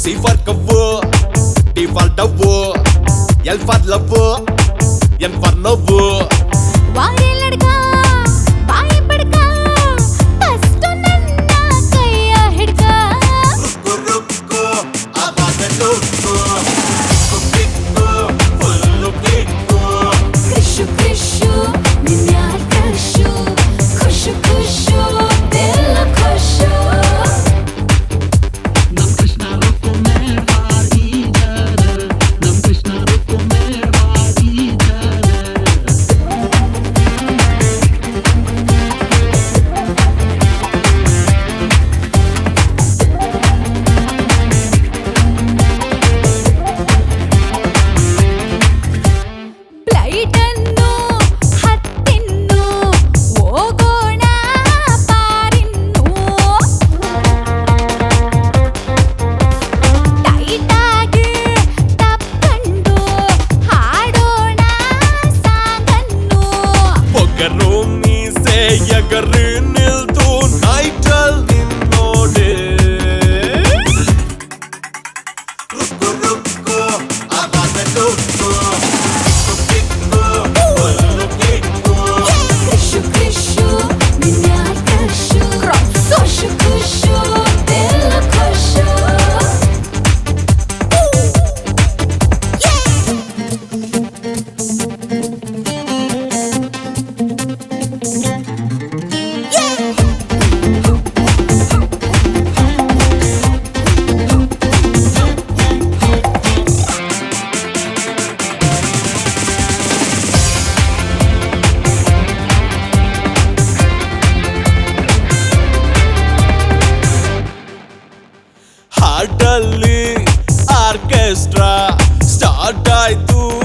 C for cover, D for double, L for lover, N for lover. वारे लड़का by पड़का फस्तो नन्ना कया हिड़का रुको रुको आवाज़ रुको किक्को फुल्लो किक्को कृषु कृषु निन्यार कृषु खुशु खुशु दिल खुशु Nam Krishna rukko mehwari jara, Nam Krishna rukko mehwari jara. ಬ್ಲೈಟ್ ಅನ್ನು ಹತ್ತಿನ್ನು ಹೋಗೋಣ ಪಾರಿನ್ನು ಟೈಟ್ ಆಗಿ ತಪ್ಪಂಡು ಹಾಡೋಣ ಸಾಗನ್ನು ಪೊಗರು ಮೀಸೆ ಎಗರು ನಿಲ್ತು ನೈಟಲ್ ನಿನ್ನೋಡೆ रुको रुको आवाज़ रुको किक्को फुल्लो किक्को कृषु कृषु निन्यार कृषु खुशु खुशु दिल खुशु ಹಾಡಲ್ಲಿ ಆರ್ಕೆಸ್ಟ್ರಾ ಸ್ಟಾರ್ಟ್ ಆಯ್ತು